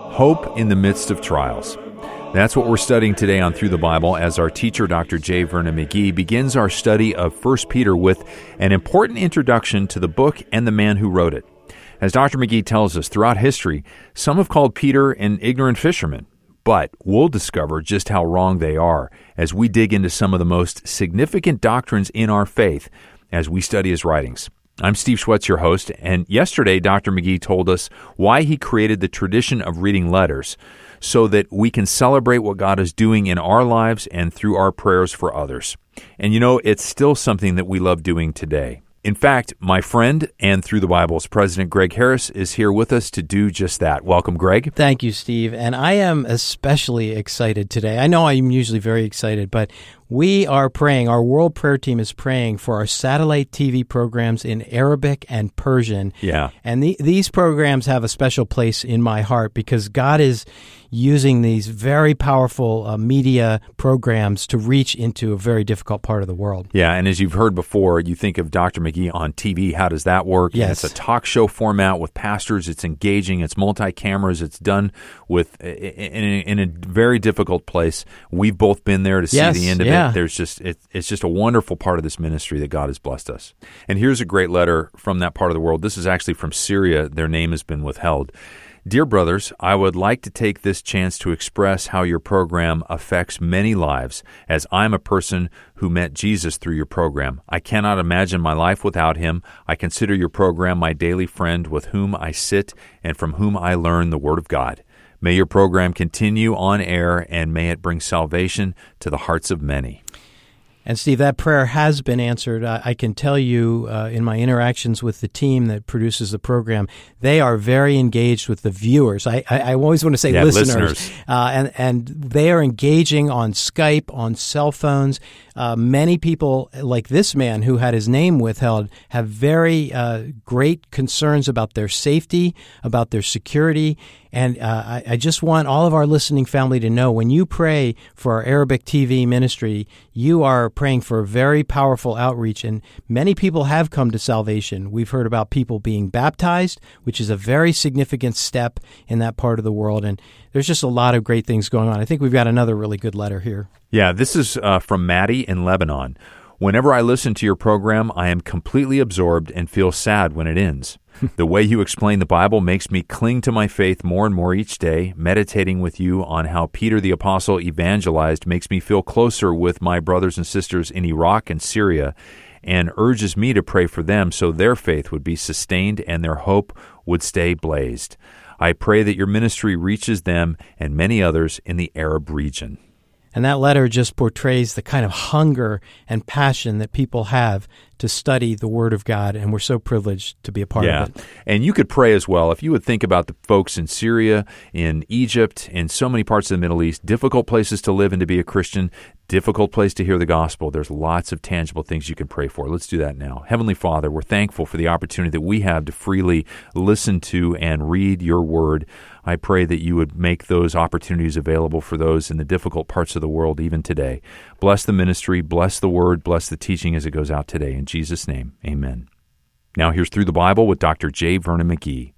Hope in the midst of trials. That's what we're studying today on Through the Bible as our teacher, Dr. J. Vernon McGee, begins our study of 1 Peter with an important introduction to the book and the man who wrote it. As Dr. McGee tells us, throughout history, some have called Peter an ignorant fisherman, but we'll discover just how wrong they are as we dig into some of the most significant doctrines in our faith as we study his writings. I'm Steve Schwetz, your host, and yesterday Dr. McGee told us why he created the tradition of reading letters so that we can celebrate what God is doing in our lives and through our prayers for others. And you know, it's still something that we love doing today. In fact, my friend and Through the Bible's president, Greg Harris, is here with us to do just that. Welcome, Greg. Thank you, Steve. And I am especially excited today. I know I'm usually very excited, but we are praying, our World Prayer Team is praying for our satellite TV programs in Arabic and Persian. Yeah. And these programs have a special place in my heart because God is using these very powerful media programs to reach into a very difficult part of the world. Yeah, and as you've heard before, you think of Dr. McGee on TV. How does that work? Yes. And it's a talk show format with pastors. It's engaging. It's multi-cameras. It's done with in a very difficult place. We've both been there to see the end of it. There's just it's just a wonderful part of this ministry that God has blessed us. And here's a great letter from that part of the world. This is actually from Syria. Their name has been withheld. Dear brothers, I would like to take this chance to express how your program affects many lives, as I'm a person who met Jesus through your program. I cannot imagine my life without him. I consider your program my daily friend with whom I sit and from whom I learn the Word of God. May your program continue on air, and may it bring salvation to the hearts of many. And Steve, that prayer has been answered. I can tell you in my interactions with the team that produces the program, they are very engaged with the viewers. I always want to say listeners. And they are engaging on Skype, on cell phones. Many people, like this man who had his name withheld, have very great concerns about their safety, about their security. And I just want all of our listening family to know, when you pray for our Arabic TV ministry, you are praying for a very powerful outreach, and many people have come to salvation. We've heard about people being baptized, which is a very significant step in that part of the world, and there's just a lot of great things going on. I think we've got another really good letter here. Yeah, this is from Maddie in Lebanon. Whenever I listen to your program, I am completely absorbed and feel sad when it ends. The way you explain the Bible makes me cling to my faith more and more each day. Meditating with you on how Peter the Apostle evangelized makes me feel closer with my brothers and sisters in Iraq and Syria, and urges me to pray for them so their faith would be sustained and their hope would stay blazed. I pray that your ministry reaches them and many others in the Arab region. And that letter just portrays the kind of hunger and passion that people have to study the Word of God, and we're so privileged to be a part of it. And you could pray as well. If you would think about the folks in Syria, in Egypt, in so many parts of the Middle East, difficult places to live and to be a Christian, difficult place to hear the gospel. There's lots of tangible things you can pray for. Let's do that now. Heavenly Father, we're thankful for the opportunity that we have to freely listen to and read your Word. I pray that you would make those opportunities available for those in the difficult parts of the world even today. Bless the ministry, bless the Word, bless the teaching as it goes out today. In Jesus' name, amen. Now here's Through the Bible with Dr. J. Vernon McGee.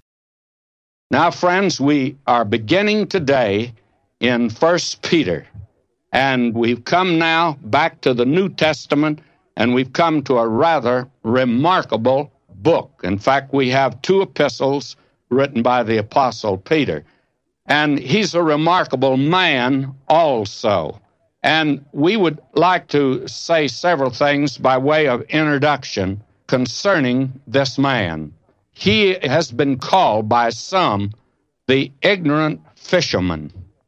Now, friends, we are beginning today in 1 Peter, and we've come now back to the New Testament, and we've come to a rather remarkable book. In fact, we have two epistles written by the Apostle Peter, and he's a remarkable man also. And we would like to say several things by way of introduction concerning this man. He has been called by some the ignorant fisherman,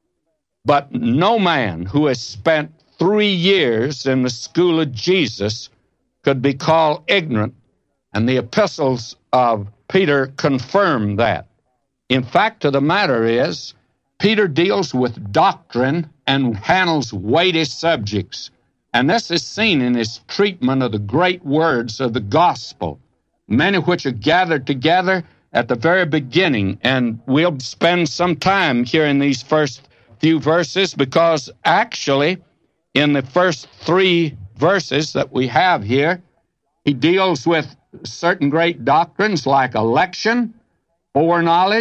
but no man who has spent 3 years in the school of Jesus could be called ignorant, and the epistles of Peter confirm that. In fact of the matter is, Peter deals with doctrine and handles weighty subjects, and this is seen in his treatment of the great words of the gospel, many of which are gathered together at the very beginning, and we'll spend some time here in these first few verses because actually in the first 3 verses that we have here, he deals with certain great doctrines like election, foreknowledge,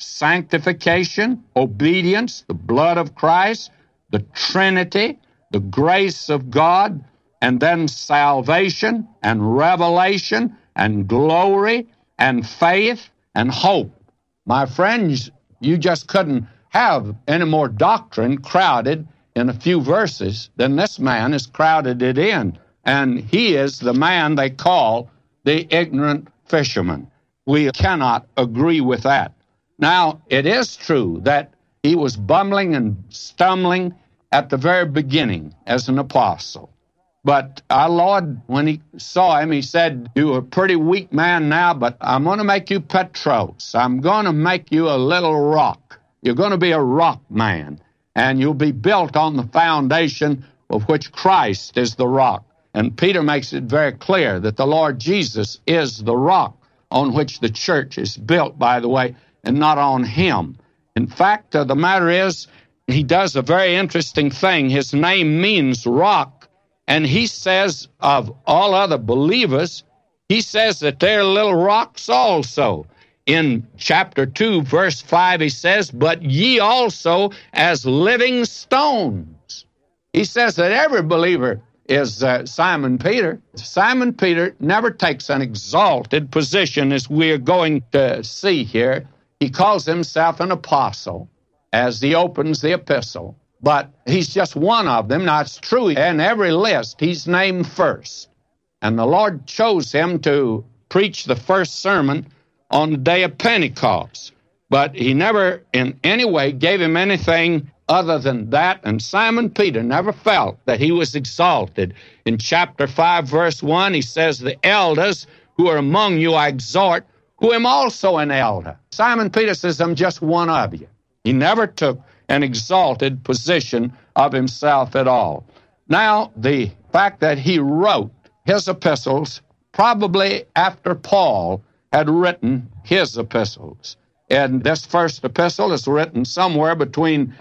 sanctification, obedience, the blood of Christ, the Trinity, the grace of God, and then salvation and revelation and glory and faith and hope. My friends, you just couldn't have any more doctrine crowded in a few verses than this man has crowded it in. And he is the man they call the ignorant fisherman. We cannot agree with that. Now, it is true that he was bumbling and stumbling at the very beginning as an apostle. But our Lord, when he saw him, he said, "You're a pretty weak man now, but I'm going to make you Petros. I'm going to make you a little rock. You're going to be a rock man, and you'll be built on the foundation of which Christ is the rock." And Peter makes it very clear that the Lord Jesus is the rock on which the church is built, by the way, and not on him. In fact, the matter is, he does a very interesting thing. His name means rock, and he says of all other believers, he says that they're little rocks also. In chapter 2, verse 5, he says, "But ye also as living stones." He says that every believer is Simon Peter. Simon Peter never takes an exalted position, as we're going to see here. He calls himself an apostle as he opens the epistle, but he's just one of them. Now, it's true, in every list, he's named first. And the Lord chose him to preach the first sermon on the day of Pentecost. But he never in any way gave him anything other than that, and Simon Peter never felt that he was exalted. In chapter 5, verse 1, he says, "The elders who are among you I exhort, who am also an elder." Simon Peter says, "I'm just one of you." He never took an exalted position of himself at all. Now, the fact that he wrote his epistles probably after Paul had written his epistles. And this first epistle is written somewhere between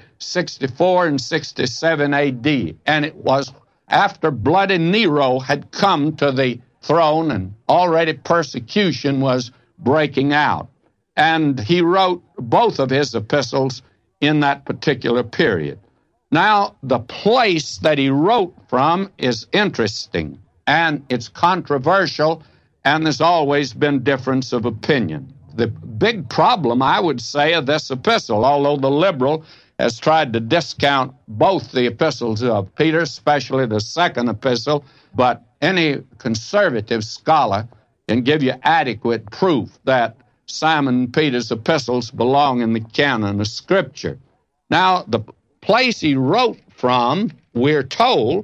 64 and 67 A.D., and it was after bloody Nero had come to the throne and already persecution was breaking out. And he wrote both of his epistles in that particular period. Now, the place that he wrote from is interesting, and it's controversial, and there's always been difference of opinion. The big problem, I would say, of this epistle, although the liberal has tried to discount both the epistles of Peter, especially the second epistle, but any conservative scholar can give you adequate proof that Simon Peter's epistles belong in the canon of Scripture. Now, the place he wrote from, we're told,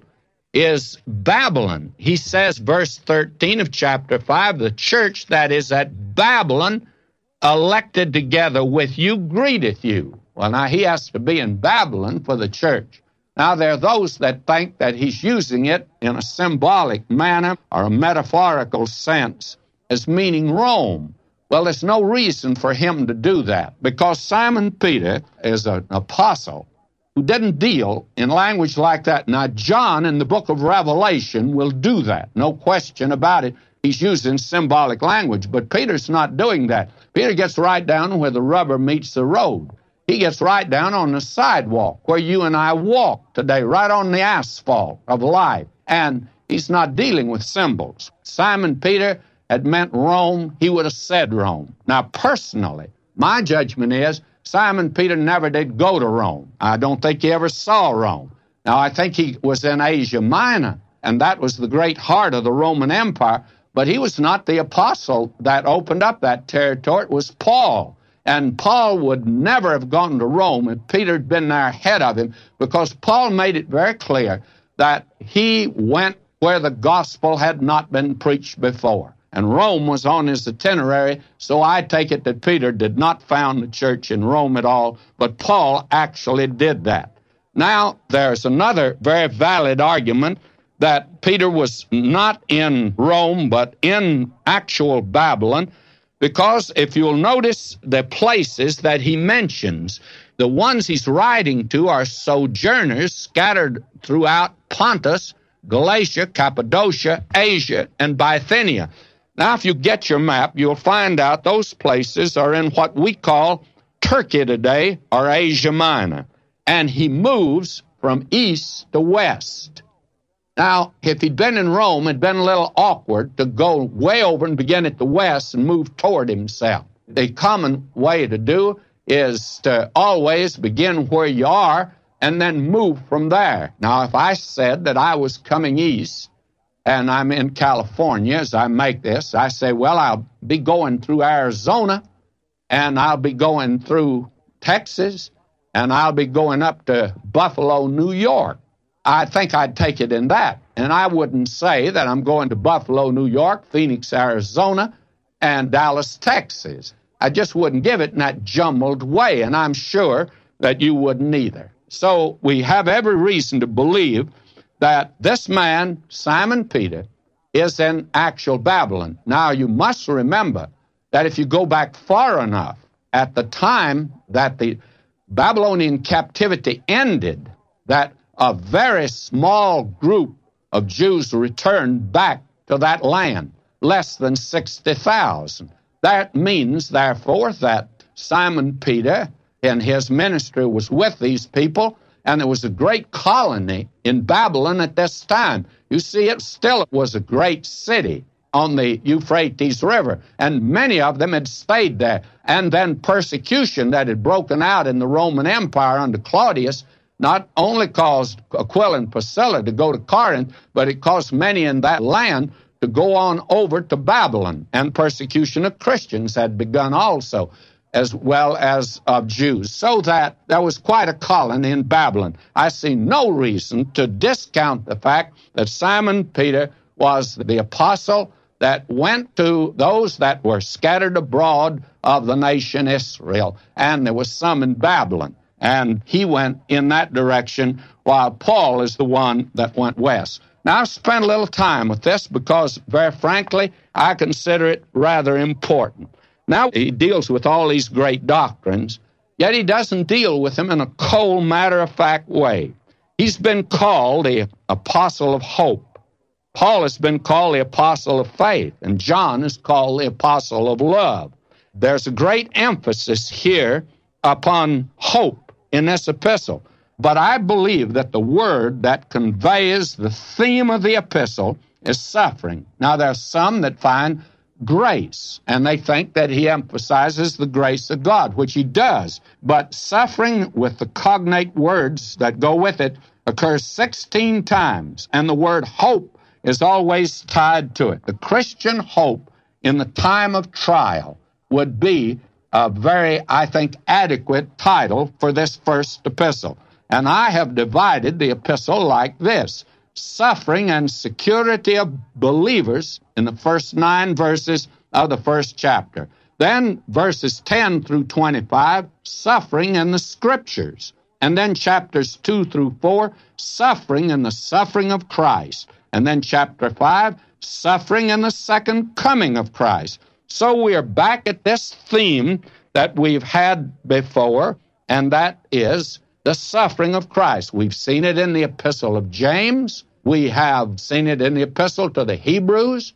is Babylon. He says, verse 13 of chapter 5, "The church that is at Babylon, elected together with you, greeteth you." Well, now he has to be in Babylon for the church. Now, there are those that think that he's using it in a symbolic manner or a metaphorical sense as meaning Rome. Well, there's no reason for him to do that, because Simon Peter is an apostle who didn't deal in language like that. Now, John in the book of Revelation will do that, no question about it. He's using symbolic language, but Peter's not doing that. Peter gets right down where the rubber meets the road. He gets right down on the sidewalk where you and I walk today, right on the asphalt of life. And he's not dealing with symbols. Simon Peter had meant Rome, he would have said Rome. Now, personally, my judgment is Simon Peter never did go to Rome. I don't think he ever saw Rome. Now, I think he was in Asia Minor, and that was the great heart of the Roman Empire, but he was not the apostle that opened up that territory. It was Paul. And Paul would never have gone to Rome if Peter had been there ahead of him, because Paul made it very clear that he went where the gospel had not been preached before. And Rome was on his itinerary, so I take it that Peter did not found the church in Rome at all, but Paul actually did that. Now, there's another very valid argument that Peter was not in Rome, but in actual Babylon, because if you'll notice the places that he mentions, the ones he's writing to are sojourners scattered throughout Pontus, Galatia, Cappadocia, Asia, and Bithynia. Now, if you get your map, you'll find out those places are in what we call Turkey today or Asia Minor, and he moves from east to west. Now, if he'd been in Rome, it'd been a little awkward to go way over and begin at the west and move toward himself. The common way to do is to always begin where you are and then move from there. Now, if I said that I was coming east and I'm in California as I make this, I say, well, I'll be going through Arizona and I'll be going through Texas and I'll be going up to Buffalo, New York. I think I'd take it in that. And I wouldn't say that I'm going to Buffalo, New York, Phoenix, Arizona, and Dallas, Texas. I just wouldn't give it in that jumbled way, and I'm sure that you wouldn't either. So we have every reason to believe that this man, Simon Peter, is in actual Babylon. Now, you must remember that if you go back far enough, at the time that the Babylonian captivity ended, that a very small group of Jews returned back to that land, less than 60,000. That means, therefore, that Simon Peter in his ministry was with these people, and there was a great colony in Babylon at this time. You see, it still was a great city on the Euphrates River, and many of them had stayed there. And then persecution that had broken out in the Roman Empire under Claudius not only caused Aquila and Priscilla to go to Corinth, but it caused many in that land to go on over to Babylon, and persecution of Christians had begun also, as well as of Jews, so that there was quite a colony in Babylon. I see no reason to discount the fact that Simon Peter was the apostle that went to those that were scattered abroad of the nation Israel, and there was some in Babylon. And he went in that direction, while Paul is the one that went west. Now, I've spent a little time with this because, very frankly, I consider it rather important. Now, he deals with all these great doctrines, yet he doesn't deal with them in a cold, matter-of-fact way. He's been called the apostle of hope. Paul has been called the apostle of faith, and John is called the apostle of love. There's a great emphasis here upon hope in this epistle. But I believe that the word that conveys the theme of the epistle is suffering. Now, there are some that find grace, and they think that he emphasizes the grace of God, which he does. But suffering, with the cognate words that go with it, occurs 16 times, and the word hope is always tied to it. The Christian hope in the time of trial would be a very, I think, adequate title for this first epistle. And I have divided the epistle like this: suffering and security of believers in the first 9 verses of the first chapter. Then verses 10 through 25, suffering and the Scriptures. And then chapters 2 through 4, suffering and the suffering of Christ. And then chapter 5, suffering and the second coming of Christ. So we are back at this theme that we've had before, and that is the suffering of Christ. We've seen it in the epistle of James. We have seen it in the epistle to the Hebrews,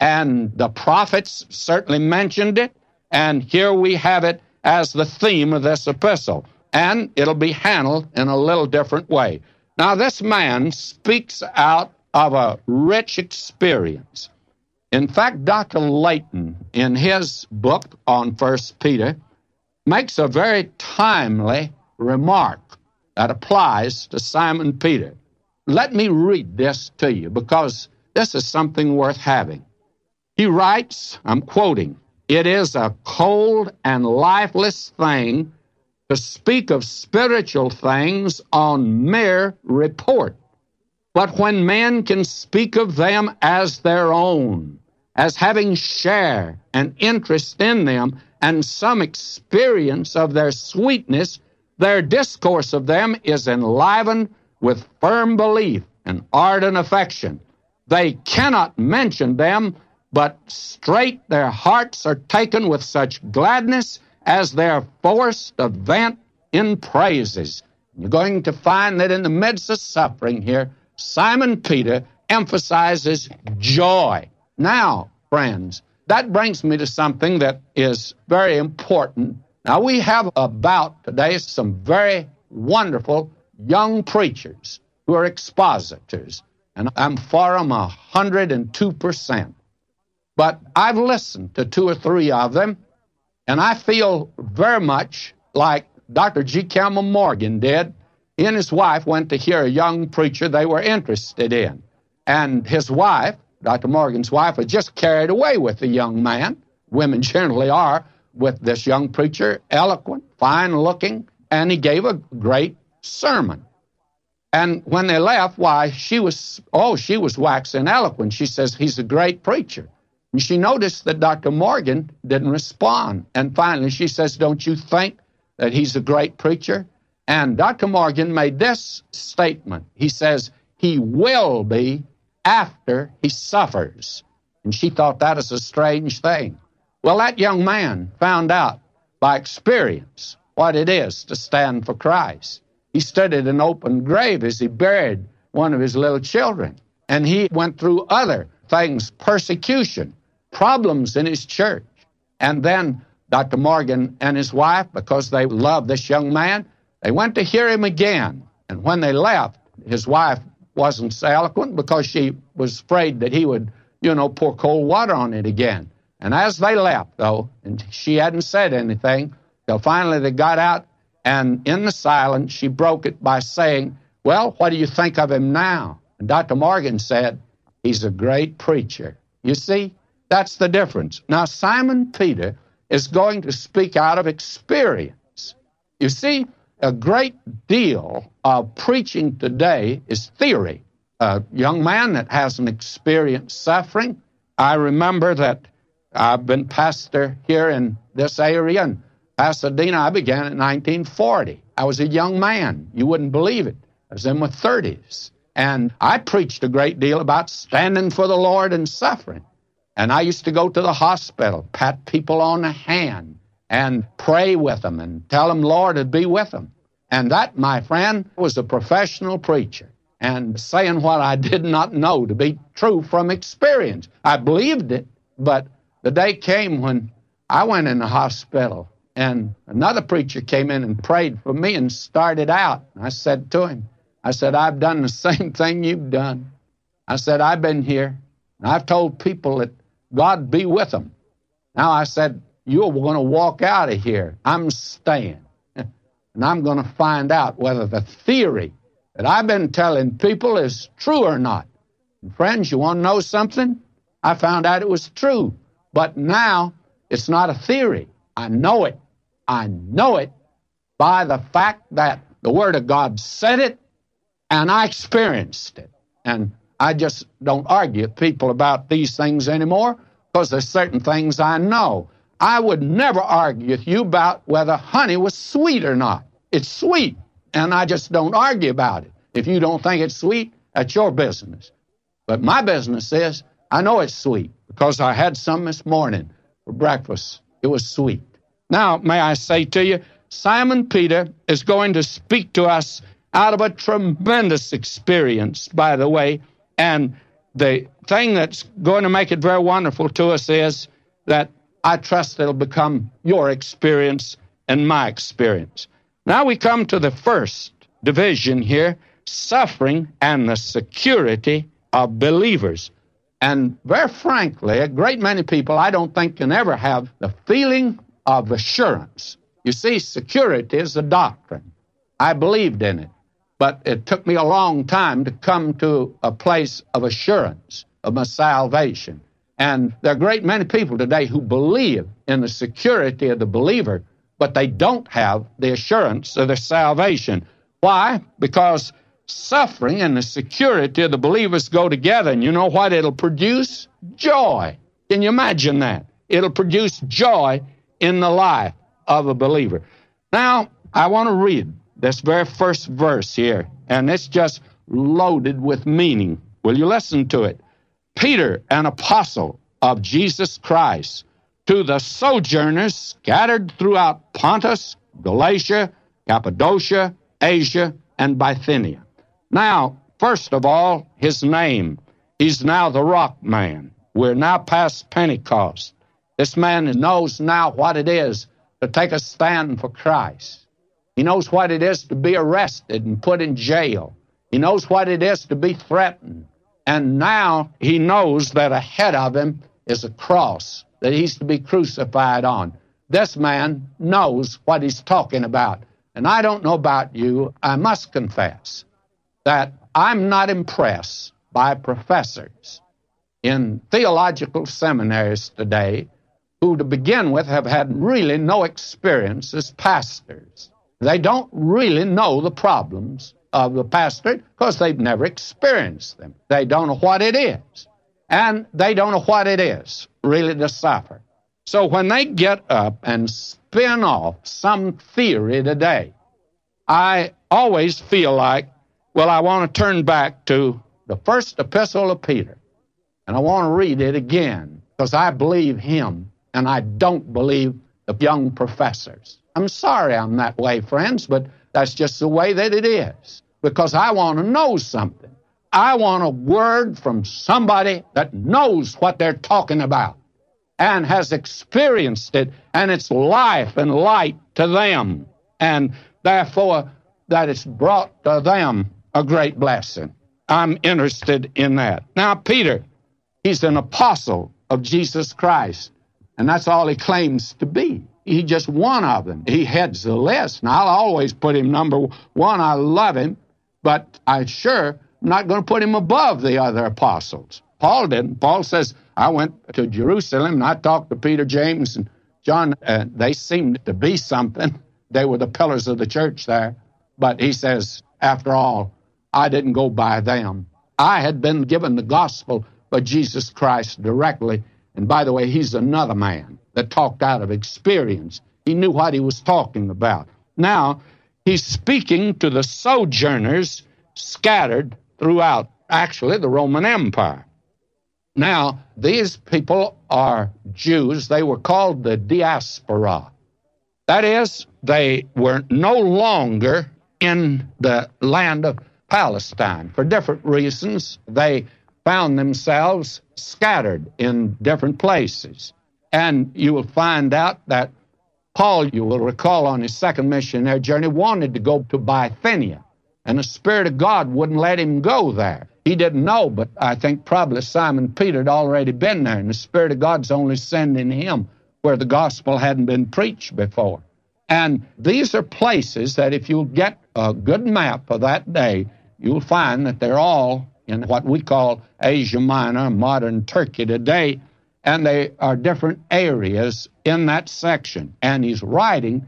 and the prophets certainly mentioned it, and here we have it as the theme of this epistle, and it'll be handled in a little different way. Now, this man speaks out of a rich experience. In fact, Dr. Layton, in his book on 1 Peter, makes a very timely remark that applies to Simon Peter. Let me read this to you, because this is something worth having. He writes, I'm quoting, "It is a cold and lifeless thing to speak of spiritual things on mere report. But when men can speak of them as their own, as having share and interest in them and some experience of their sweetness, their discourse of them is enlivened with firm belief and ardent affection. They cannot mention them, but straight their hearts are taken with such gladness as they are forced to vent in praises." You're going to find that in the midst of suffering here, Simon Peter emphasizes joy. Now, friends, that brings me to something that is very important Now, we have about today some very wonderful young preachers who are expositors, and I'm for them 102%. But I've listened to 2 or 3 of them, and I feel very much like Dr. G. Campbell Morgan did. He and his wife went to hear a young preacher they were interested in. And his wife, Dr. Morgan's wife, was just carried away with the young man. Women generally are with this young preacher, eloquent, fine-looking, and he gave a great sermon. And when they left, why, she was waxing eloquent. She says, he's a great preacher. And she noticed that Dr. Morgan didn't respond. And finally she says, don't you think that he's a great preacher? And Dr. Morgan made this statement. He says, he will be after he suffers. And she thought that is a strange thing. Well, that young man found out by experience what it is to stand for Christ. He stood at an open grave as he buried one of his little children. And he went through other things, persecution, problems in his church. And then Dr. Morgan and his wife, because they loved this young man, they went to hear him again. And when they left, his wife wasn't so eloquent because she was afraid that he would, pour cold water on it again. And as they left, though, and she hadn't said anything, till finally they got out, and in the silence, she broke it by saying, well, what do you think of him now? And Dr. Morgan said, he's a great preacher. You see, that's the difference. Now, Simon Peter is going to speak out of experience. You see, a great deal of preaching today is theory. A young man that hasn't experienced suffering. I remember that I've been pastor here in this area, in Pasadena. I began in 1940. I was a young man. You wouldn't believe it. I was in my 30s. And I preached a great deal about standing for the Lord and suffering. And I used to go to the hospital, pat people on the hand, and pray with them and tell them Lord would be with them. And that, my friend, was a professional preacher and saying what I did not know to be true from experience. I believed it, but the day came when I went in the hospital and another preacher came in and prayed for me and started out. I said to him, I've done the same thing you've done. I said, I've been here and I've told people that God be with them. Now I said, you're going to walk out of here. I'm staying. And I'm going to find out whether the theory that I've been telling people is true or not. And friends, you want to know something? I found out it was true. But now it's not a theory. I know it. I know it by the fact that the Word of God said it and I experienced it. And I just don't argue with people about these things anymore because there's certain things I know. I would never argue with you about whether honey was sweet or not. It's sweet, and I just don't argue about it. If you don't think it's sweet, that's your business. But my business is, I know it's sweet because I had some this morning for breakfast. It was sweet. Now, may I say to you, Simon Peter is going to speak to us out of a tremendous experience, by the way, and the thing that's going to make it very wonderful to us is that I trust it'll become your experience and my experience. Now we come to the first division here, suffering and the security of believers. And very frankly, a great many people I don't think can ever have the feeling of assurance. You see, security is a doctrine. I believed in it, but it took me a long time to come to a place of assurance of my salvation. And there are a great many people today who believe in the security of the believer, but they don't have the assurance of their salvation. Why? Because suffering and the security of the believers go together, and you know what it'll produce? Joy. Can you imagine that? It'll produce joy in the life of a believer. Now, I want to read this very first verse here, and it's just loaded with meaning. Will you listen to it? Peter, an apostle of Jesus Christ, to the sojourners scattered throughout Pontus, Galatia, Cappadocia, Asia, and Bithynia. Now, first of all, his name. He's now the Rock Man. We're now past Pentecost. This man knows now what it is to take a stand for Christ. He knows what it is to be arrested and put in jail. He knows what it is to be threatened. And now he knows that ahead of him is a cross that he's to be crucified on. This man knows what he's talking about. And I don't know about you, I must confess that I'm not impressed by professors in theological seminaries today who, to begin with, have had really no experience as pastors. They don't really know the problems of the pastorate because they've never experienced them. They don't know what it is. And they don't know what it is really to suffer. So when they get up and spin off some theory today, I always feel like, well, I want to turn back to the first epistle of Peter, and I want to read it again because I believe him and I don't believe the young professors. I'm sorry I'm that way, friends, but that's just the way that it is because I want to know something. I want a word from somebody that knows what they're talking about and has experienced it, and it's life and light to them, and therefore that it's brought to them a great blessing. I'm interested in that. Now, Peter, he's an apostle of Jesus Christ, and that's all he claims to be. He's just one of them. He heads the list, and I'll always put him number one. I love him, but I sure am not going to put him above the other apostles. Paul didn't. Paul says, I went to Jerusalem, and I talked to Peter, James, and John. They seemed to be something. They were the pillars of the church there. But he says, after all, I didn't go by them. I had been given the gospel by Jesus Christ directly. And by the way, he's another man that talked out of experience. He knew what he was talking about. Now, he's speaking to the sojourners scattered throughout, actually, the Roman Empire. Now, these people are Jews. They were called the diaspora. That is, they were no longer in the land of Palestine. For different reasons, they found themselves scattered in different places. And you will find out that Paul, you will recall on his second missionary journey, wanted to go to Bithynia, and the Spirit of God wouldn't let him go there. He didn't know, but I think probably Simon Peter had already been there, and the Spirit of God's only sending him where the gospel hadn't been preached before. And these are places that if you'll get a good map of that day, you'll find that they're all in what we call Asia Minor, modern Turkey today, and they are different areas in that section. And he's writing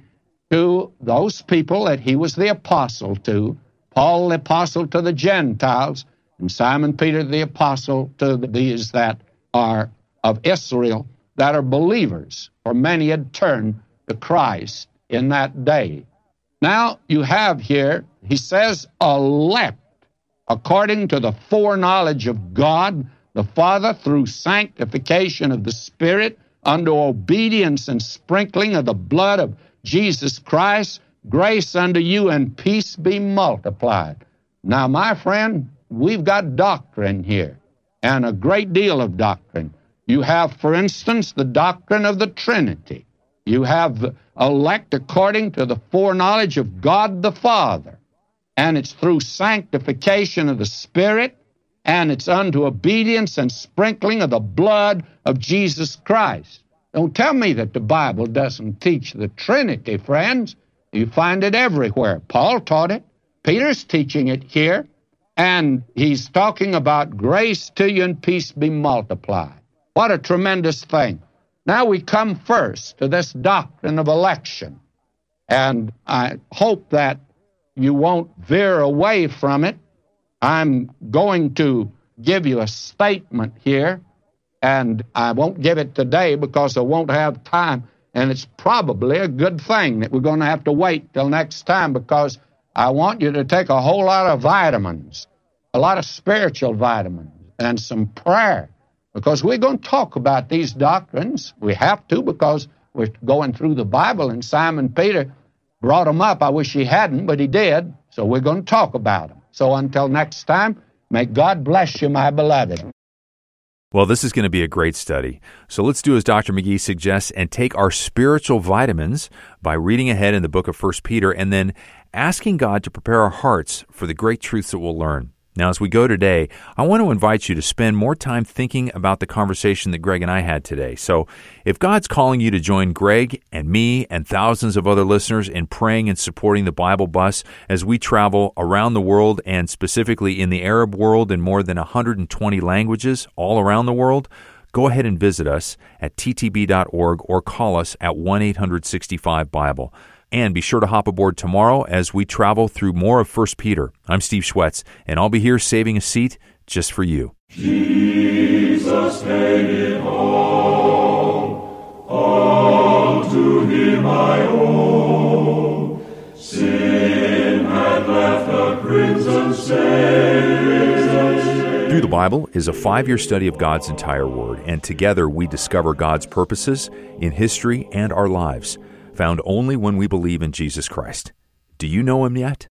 to those people that he was the apostle to, Paul the apostle to the Gentiles, and Simon Peter the apostle to these that are of Israel, that are believers, for many had turned to Christ in that day. Now you have here, he says, elect, according to the foreknowledge of God the Father, through sanctification of the Spirit, unto obedience and sprinkling of the blood of Jesus Christ, grace unto you and peace be multiplied. Now, my friend, we've got doctrine here, and a great deal of doctrine. You have, for instance, the doctrine of the Trinity. You have elect according to the foreknowledge of God the Father, and it's through sanctification of the Spirit, and it's unto obedience and sprinkling of the blood of Jesus Christ. Don't tell me that the Bible doesn't teach the Trinity, friends. You find it everywhere. Paul taught it. Peter's teaching it here. And he's talking about grace to you and peace be multiplied. What a tremendous thing. Now we come first to this doctrine of election. And I hope that you won't veer away from it. I'm going to give you a statement here, and I won't give it today because I won't have time, and it's probably a good thing that we're going to have to wait till next time because I want you to take a whole lot of vitamins, a lot of spiritual vitamins, and some prayer, because we're going to talk about these doctrines. We have to because we're going through the Bible, and Simon Peter brought them up. I wish he hadn't, but he did, so we're going to talk about them. So until next time, may God bless you, my beloved. Well, this is going to be a great study. So let's do as Dr. McGee suggests and take our spiritual vitamins by reading ahead in the book of 1 Peter and then asking God to prepare our hearts for the great truths that we'll learn. Now, as we go today, I want to invite you to spend more time thinking about the conversation that Greg and I had today. So if God's calling you to join Greg and me and thousands of other listeners in praying and supporting the Bible Bus as we travel around the world and specifically in the Arab world in more than 120 languages all around the world, go ahead and visit us at ttb.org or call us at 1-800-65-BIBLE. And be sure to hop aboard tomorrow as we travel through more of 1 Peter. I'm Steve Schwetz, and I'll be here saving a seat just for you. Jesus paid it all to Him I owe. Sin had left a crimson stain. Through the Bible is a 5-year study of God's entire Word, and together we discover God's purposes in history and our lives, found only when we believe in Jesus Christ. Do you know Him yet?